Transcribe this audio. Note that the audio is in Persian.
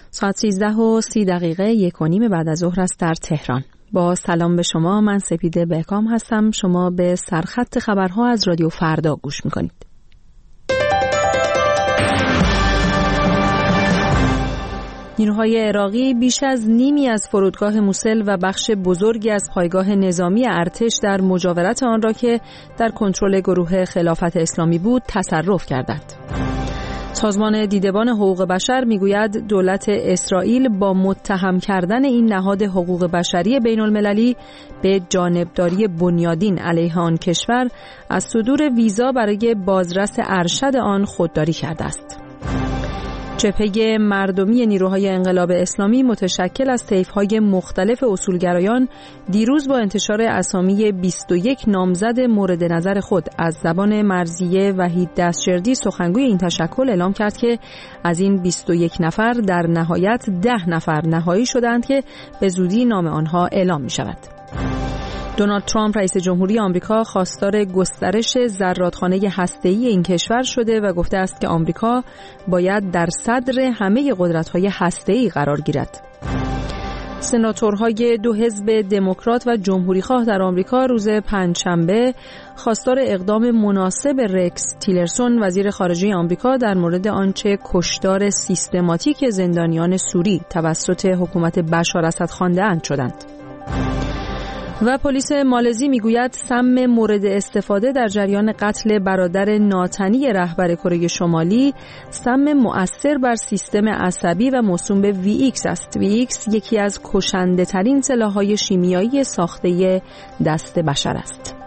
ساعت 13:30 1:30 بعد از ظهر است در تهران. با سلام به شما، من سپیده بهکام هستم. شما به سرخط خبرها از رادیو فردا گوش میکنید. نیروهای عراقی بیش از نیمی از فرودگاه موسل و بخش بزرگی از پایگاه نظامی ارتش در مجاورت آن را که در کنترل گروه خلافت اسلامی بود تصرف کردند. سازمان دیدبان حقوق بشر میگوید دولت اسرائیل با متهم کردن این نهاد حقوق بشری بین المللی به جانبداری بنیادین علیه آن کشور از صدور ویزا برای بازرس ارشد آن خودداری کرده است. جبهه مردمی نیروهای انقلاب اسلامی متشکل از طیف‌های مختلف اصولگرایان دیروز با انتشار اسامی 21 نامزد مورد نظر خود از زبان مرضیه وحید دستجردی سخنگوی این تشکل اعلام کرد که از این 21 نفر در نهایت 10 نفر نهایی شدند که به زودی نام آنها اعلام می شود. دونالد ترامپ رئیس جمهوری آمریکا خواستار گسترش زرادخانه هسته‌ای این کشور شده و گفته است که آمریکا باید در صدر همه قدرت‌های هسته‌ای قرار گیرد. سناتورهای دو حزب دموکرات و جمهوریخواه در آمریکا روز پنجشنبه خواستار اقدام مناسب رکس تیلرسون وزیر خارجه آمریکا در مورد آنچه کشتار سیستماتیک زندانیان سوری توسط حکومت بشار اسد خوانده‌اند شدند. و پلیس مالزی میگوید سم مورد استفاده در جریان قتل برادر ناتنی رهبر کره شمالی سم مؤثر بر سیستم عصبی و موسوم به VX است. VX یکی از کشنده ترین سلاح‌های شیمیایی ساخته دست بشر است.